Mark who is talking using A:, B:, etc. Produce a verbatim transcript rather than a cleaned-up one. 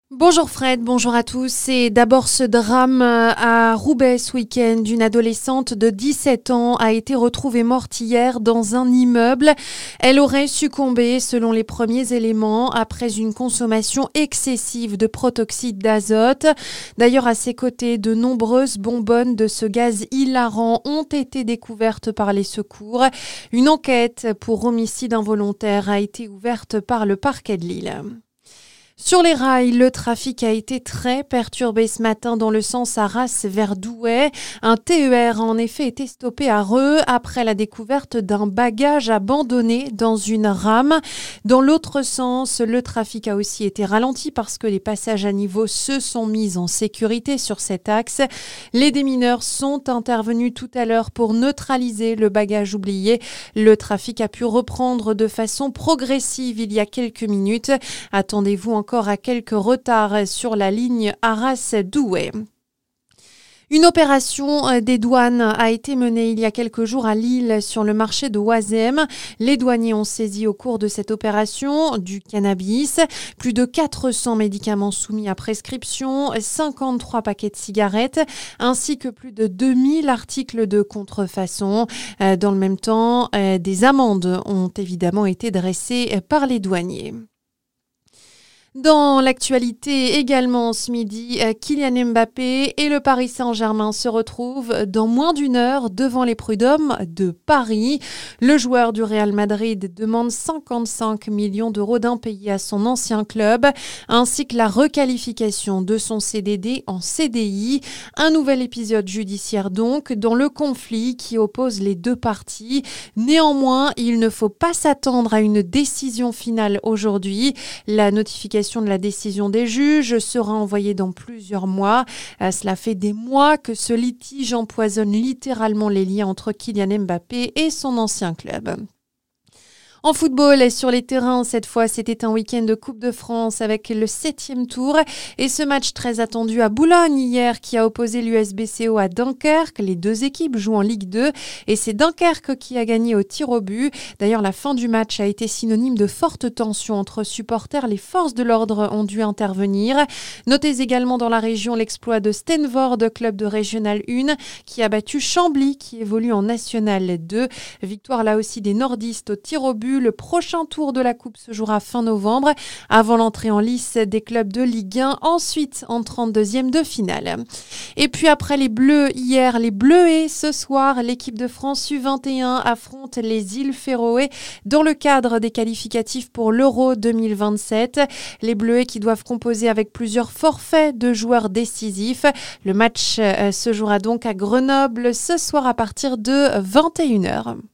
A: Bonjour Fred, bonjour à tous. Et d'abord ce drame à Roubaix ce week-end. Une adolescente de dix-sept ans a été retrouvée morte hier dans un immeuble. Elle aurait succombé, selon les premiers éléments, après une consommation excessive de protoxyde d'azote. D'ailleurs, à ses côtés, de nombreuses bonbonnes de ce gaz hilarant ont été découvertes par les secours. Une enquête pour homicide involontaire a été ouverte par le parquet de Lille. Sur les rails, le trafic a été très perturbé ce matin dans le sens Arras vers Douai. Un T E R a en effet été stoppé à Reux après la découverte d'un bagage abandonné dans une rame. Dans l'autre sens, le trafic a aussi été ralenti parce que les passages à niveau se sont mis en sécurité sur cet axe. Les démineurs sont intervenus tout à l'heure pour neutraliser le bagage oublié. Le trafic a pu reprendre de façon progressive il y a quelques minutes. Attendez-vous encore encore à quelques retards sur la ligne Arras-Douai. Une opération des douanes a été menée il y a quelques jours à Lille sur le marché de Oisem. Les douaniers ont saisi au cours de cette opération du cannabis, plus de quatre cents médicaments soumis à prescription, cinquante-trois paquets de cigarettes ainsi que plus de deux mille articles de contrefaçon. Dans le même temps, des amendes ont évidemment été dressées par les douaniers. Dans l'actualité également ce midi, Kylian Mbappé et le Paris Saint-Germain se retrouvent dans moins d'une heure devant les prud'hommes de Paris. Le joueur du Real Madrid demande cinquante-cinq millions d'euros d'impayés à son ancien club, ainsi que la requalification de son C D D en C D I. Un nouvel épisode judiciaire donc dans le conflit qui oppose les deux parties. Néanmoins, il ne faut pas s'attendre à une décision finale aujourd'hui. La notification de la décision des juges sera envoyée dans plusieurs mois. Euh, cela fait des mois que ce litige empoisonne littéralement les liens entre Kylian Mbappé et son ancien club. En football et sur les terrains, cette fois, c'était un week-end de Coupe de France avec le septième tour et ce match très attendu à Boulogne hier qui a opposé l'U S B C O à Dunkerque. Les deux équipes jouent en Ligue deux et c'est Dunkerque qui a gagné au tir au but. D'ailleurs, la fin du match a été synonyme de forte tension entre supporters. Les forces de l'ordre ont dû intervenir. Notez également dans la région l'exploit de Stenvord, club de Régional un, qui a battu Chambly qui évolue en National deux. Victoire là aussi des nordistes au tir au but. Le prochain tour de la Coupe se jouera fin novembre, avant l'entrée en lice des clubs de Ligue un, ensuite en trente-deuxième de finale. Et puis après les Bleus hier, les Bleuets ce soir, l'équipe de France U vingt et un affronte les îles Féroé dans le cadre des qualificatifs pour l'Euro deux mille vingt-sept. Les Bleuets qui doivent composer avec plusieurs forfaits de joueurs décisifs. Le match se jouera donc à Grenoble ce soir à partir de vingt et une heures.